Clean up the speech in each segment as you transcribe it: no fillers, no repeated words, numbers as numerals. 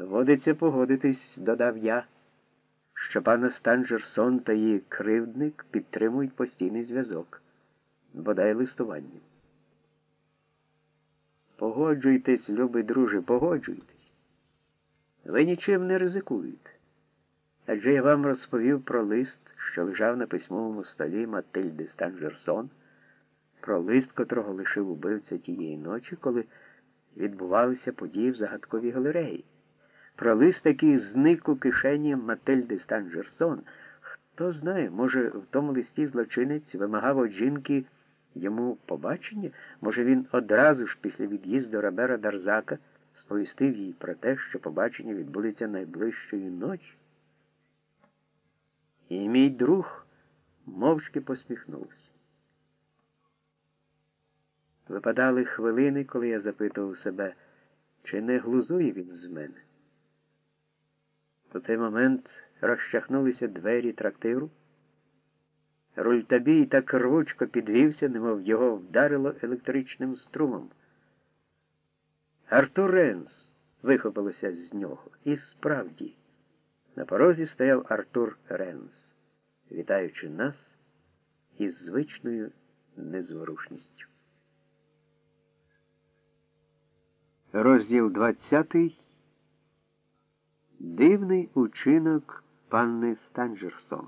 Доводиться погодитись, додав я, що пана Станджерсон та її кривдник підтримують постійний зв'язок, бодай листуванням. Погоджуйтесь, любий друже, погоджуйтесь. Ви нічим не ризикуєте. Адже я вам розповів про лист, що лежав на письмовому столі Матильди Станджерсон, про лист, котрого лишив убивця тієї ночі, коли відбувалися події в загадковій галереї. Про лист, який зник у кишені Матильди Станджерсон. Хто знає, може, в тому листі злочинець вимагав від жінки йому побачення? Може, він одразу ж після від'їзду Робера Дарзака сповістив їй про те, що побачення відбудеться найближчої ночі? І мій друг мовчки посміхнувся. Випадали хвилини, коли я запитував себе, чи не глузує він з мене. У цей момент розчахнулися двері трактиру. Рультабій так рвучко підвівся, немов його вдарило електричним струмом. «Артур Ренс!» – вихопилося з нього. І справді, на порозі стояв Артур Ренс, вітаючи нас із звичною незворушністю. Розділ 20. Дивний учинок панни Станджерсон.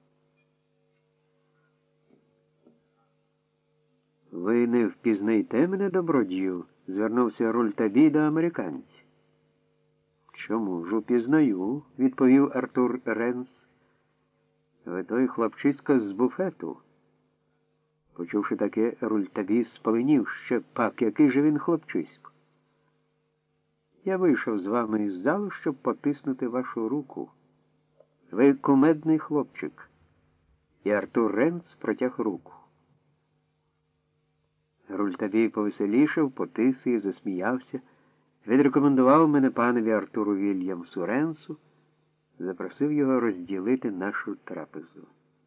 «Ви не впізнаєте мене, добродію?» – звернувся Рультабій до американця. «Чому ж упізнаю?» – відповів Артур Ренс. «Ви той хлопчисько з буфету». Почувши таке, Рультабій спаленів. Ще пак, який же він хлопчисько? «Я вийшов з вами із залу, щоб потиснути вашу руку. Ви кумедний хлопчик». І Артур Ренс протяг руку. Рультабій повеселішав, потис і засміявся, відрекомендував мене панові Артуру Вільямсу Ренсу, запросив його розділити нашу трапезу.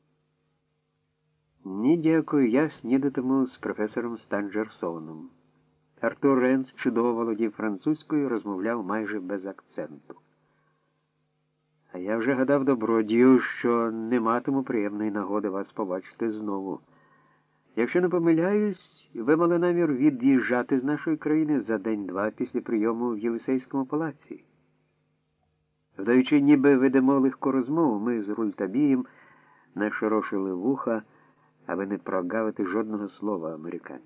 «Ні, дякую, я снідатиму з професором Станджерсоном». Артур Ренс чудово володів французькою, розмовляв майже без акценту. «А я вже гадав, добродію, що не матиму приємної нагоди вас побачити знову. Якщо не помиляюсь, ви мали намір від'їжджати з нашої країни за день-два після прийому в Єлисейському палаці». Вдаючи, ніби ведемо легку розмову, ми з Рультабієм нашорошили вуха, аби не прогавити жодного слова американця.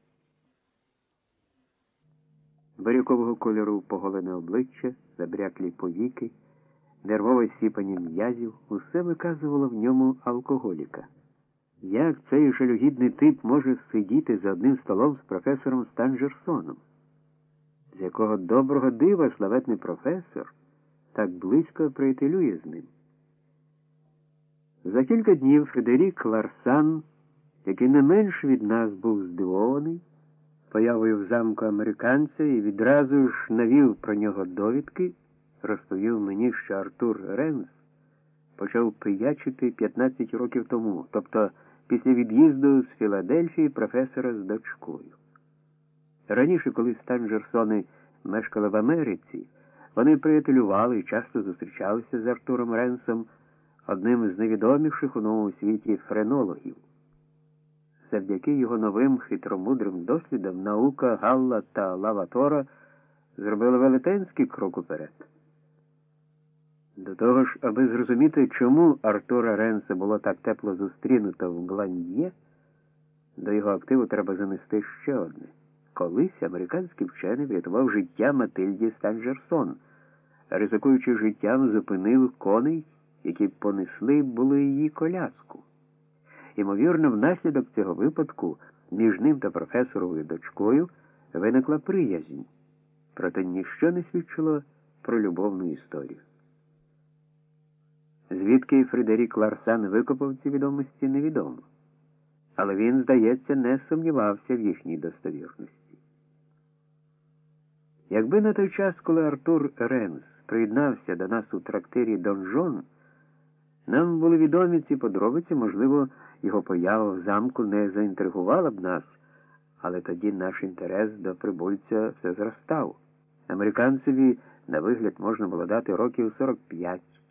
Барюкового кольору поголене обличчя, забряклі повіки, нервове сіпання м'язів – усе виказувало в ньому алкоголіка. Як цей жалюгідний тип може сидіти за одним столом з професором Станджерсоном? З якого доброго дива славетний професор так близько приятелює з ним? За кілька днів Фредерік Ларсан, який не менш від нас був здивований появою в замку американця і відразу ж навів про нього довідки, розповів мені, що Артур Ренс почав пиячити 15 років тому, тобто після від'їзду з Філадельфії професора з дочкою. Раніше, коли Станджерсони мешкали в Америці, вони приятелювали і часто зустрічалися з Артуром Ренсом, одним з найвідоміших у новому світі френологів. Завдяки його новим хитромудрим дослідам наука Галла та Лаватора зробила велетенський крок уперед. До того ж, аби зрозуміти, чому Артура Ренса було так тепло зустрінуто в Гланьє, до його активу треба занести ще одне. Колись американський вчений врятував життя Матильді Станджерсон, ризикуючи життям, зупинив коней, які понесли були її коляску. Ймовірно, внаслідок цього випадку між ним та професоровою дочкою виникла приязнь, проте ніщо не свідчило про любовну історію. Звідки Фредерік Ларсан викопав ці відомості, невідомо. Але він, здається, не сумнівався в їхній достовірності. Якби на той час, коли Артур Ренс приєднався до нас у трактирі «Донжон», нам були відомі ці подробиці, можливо, його поява в замку не заінтригувала б нас, але тоді наш інтерес до прибульця все зростав. Американцеві На вигляд можна було дати років 45.